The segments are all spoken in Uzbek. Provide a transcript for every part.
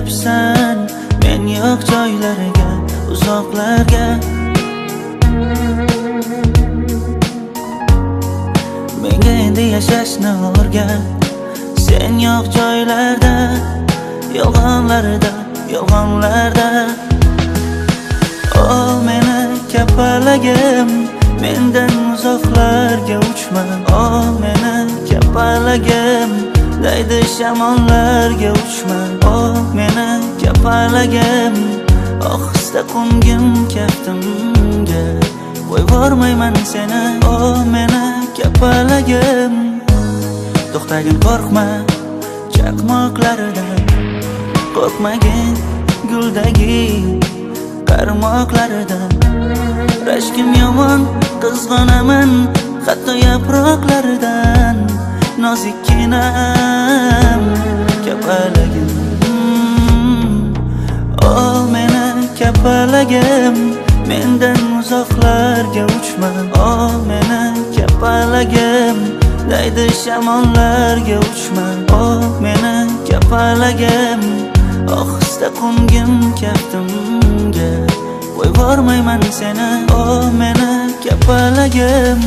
ketyapsan men yo'q joylarga, uzoqlarga. Menga endi yashashni o'rgat, sen yo'q joylarda, yolg'onlarda, yolg'onlarda. O meni kapalagim, mendan uzoqlarga uchma. O meni kapalagim, daydi shamollarga uchma. O meni kapalagim, ohista qo'ngim kaftimga, qo'yvormayman seni. O meni kapalagim, to'xtagin qo'rqma chaqmoqlaridan, qo'rqmagin guldagi qarmoqlaridan. Rashkim yomon, qizg'onaman hatto yaproqlaridan. Nozikkinam kapalagim, o meni kapalagim, mendan uzoqlarga uchma. O meni kapalagim, daydi shamollarga uchma. O meni kapalagim, ohista qo'ngim kaftimga, qo'yvormayman seni. O meni kapalagim.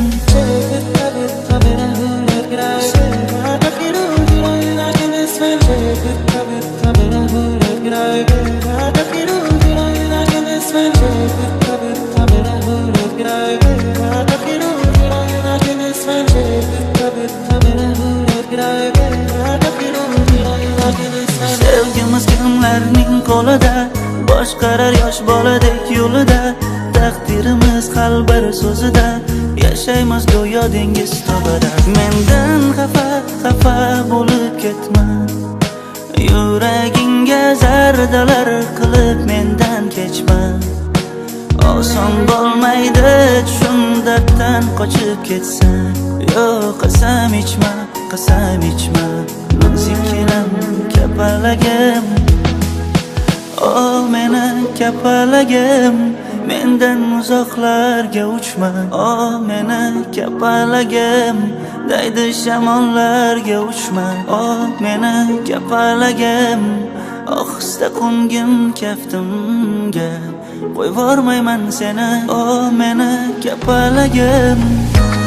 Sevgimiz kimlarning qo'lida, boshqarar yosh boladek yo'lida. Taqdirimiz hal bir so'zida, yashaymiz go'yo dengiz tobida. Mendan xafa bo'lib ketma, yuragingga zardalar qilib mendan kechma. Oson bo'lmaydi tushun darddan qochib ketsan. Yo'q, qasam ichma, qasam ichma, nozikkinam kapalagim. O meni kapalagim, mendan uzoqlarga uchma. O meni kapalagim, daydi shamollarga uchma. O meni kapalagim, ohista qo'ngim kaftimga, qo'yvormayman seni. O meni kapalagim.